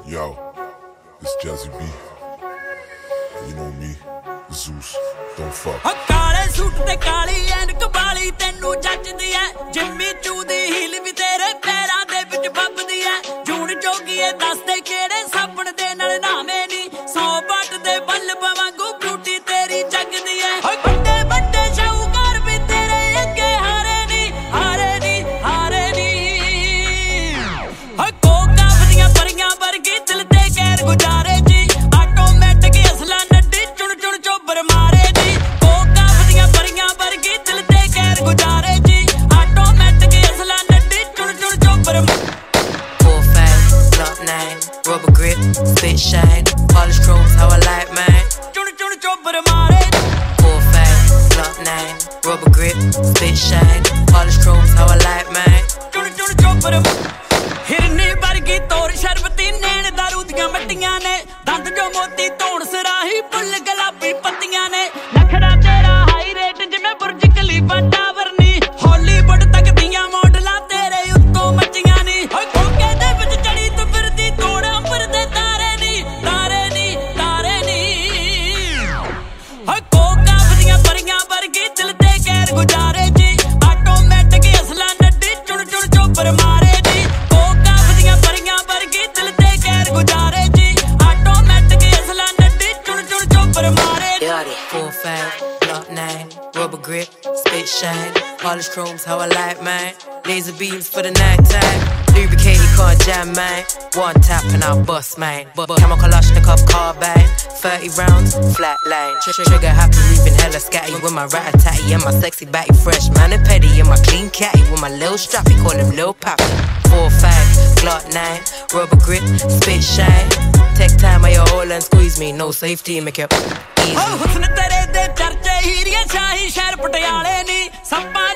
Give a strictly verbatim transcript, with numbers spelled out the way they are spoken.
Yo, it's Jazzy B. You know me, Zeus, don't fuck. ਕਾਲੇ suit ਤੇ ਕਾਲੀ ਐਨਕ ਵਾਲੀ ਤੈਨੂੰ ਜੱਜਦੀ ਐ ਜਿੰਮੀ ਚੂ ਦੀ ਹੀਲ ਵੀ ਤੇਰੇ ਪੈਰਾਂ ਦੇ ਵਿੱਚ ਬੱਬਦੀ ਐ ਜੂਣ ਜੋਗੀ ਐ ਦੱਸ ਦੇ ਕਿਹੜੇ ਸਾਬਣ ਦੇ ਨਾਲ ਨਾਵੇਂ ਨੀ ਸੌ ਬੱਟ ਦੇ ਬੱਲਬ ਵਾਂਗੂ ਬਿਊਟੀ ਤੇਰੀ ਜਗਦੀ ਐ ਵੱਡੇ ਵੱਡੇ ਸ਼ਾਹੂਕਾਰ ਵੀ ਤੇਰੇ ਅੱਗੇ ਹਾਰੇ ਨੀ ਹਾਰੇ ਨੀ ਹਾਰੇ ਨੀ ਕੋਕਾ ਵਧੀਆਂ ਪਰੀਆਂ ਵਰਗੀ ਦਿਲ ਤੇ ਗੈਰ ਗੁਜ਼ਾਰੇ ਜੀ ਆਟੋਮੈਟਿਕ ਅਸਲਾ ਨੱਡੀ ਚੁਣ ਚੁਣ ਚੋਬਰ ਮਾਰੇ ਜੀ ਕੋਕਾ ਵਧੀਆਂ ਪਰੀਆਂ ਵਰਗੀ ਦਿਲ ਤੇ ਗੈਰ ਗੁਜ਼ਾਰੇ ਜੀ ਆਟੋਮੈਟਿਕ ਅਸਲਾ ਨੱਡੀ ਚੁਣ ਚੁਣ ਚੋਬਰ Four five, block nine, rubber grip, spit shine, polish chrome, how I like mine. ਚੁਣ ਚੁਣ ਚੋਬਰ ਮਾਰੇ Four five, block nine, rubber grip, spit shine, polish chrome, how I like mine. ਚੁਣ ਚੁਣ ਚੋਬਰ ਹਿਰਨੀ ਵਰਗੀ ਤੋਰ ਸ਼ਰਬਤੀ ਨੈਣ ਦਾਰੂ ਦੀਆਂ ਮੱਟੀਆਂ ਨੇ ਦੰਦ ਜੋ ਮੋਤੀ ਧੋਣ ਸਰਾਹੀ ਫੁੱਲ ਗੁਲਾਬੀ ਪੱਤੀਆਂ ਨੇ ਨਖਰਾ ਤੇਰਾ ਹਾਈ ਰੇਟ ਜਿਵੇਂ ਬੁਰਜ ਖਲੀਫਾ ਟਾਵਰ ਨੀ ਹਾਲੀਵੁੱਡ ਤੱਕ ਦੀਆਂ ਮਾਡਲਾਂ ਤੇਰੇ ਉੱਤੋਂ ਮੱਚੀਆਂ ਨੀ ਕੋਕੇ ਦੇ ਵਿੱਚ ਚੜੀ ਤੂੰ ਫਿਰਦੀ ਤੋੜ ਅੰਬਰ ਦੇ ਤਾਰੇ ਨੀ ਤਾਰੇ ਨੀ ਤਾਰੇ ਨੀ ਕੋਕਾ ਵਧੀਆਂ ਪਰੀਆਂ ਵਰਗੀ ਦਿਲ ਤੇ ਗੈਰ ਗੁਜ਼ਾਰੇ ਜੀ ਆਟੋਮੈਟਿਕ ਅਸਲਾ ਨੱਡੀ ਚੁਣ ਚੁਣ ਚੋਬਰ ਮਾਰੇ ਜੀ ਕੋਕਾ ਵਧੀਆਂ ਪਰੀਆਂ ਵਰਗੀ ਦਿਲ ਤੇ ਗੈਰ ਗੁਜ਼ਾਰੇ ਜੀ ਆਟੋਮੈਟਿਕ ਅਸਲਾ ਨੱਡੀ ਚੁਣ ਚੁਣ ਚੋਬਰ ਮਾਰੇ Four five, block nine, rubber grip, spit shine, polish chromes, how I like mine. Laser beams for the night time, lubricated can't jam mine. One tap and I'll bust mine. But camel Kalashnikov carbine, thirty rounds, flat line. Tr- Trigger happy, moving hella scatty with my rat-a-tatty and my sexy batty, fresh man and petty and my clean catty with my lil strappy, call him Lil Pappy. Four five, block nine, rubber grip, spit shine. Take time at your hole and squeeze me, no safety, make it easy. ਹੁਸਨ ਤੇਰੇ ਦੇ ਚਰਚੇ ਹੀਰੀਆਂ ਸ਼ਾਹੀ ਸ਼ਹਿਰ ਪਟਿਆਲੇ ਨੀ ਸੱਪਾਂ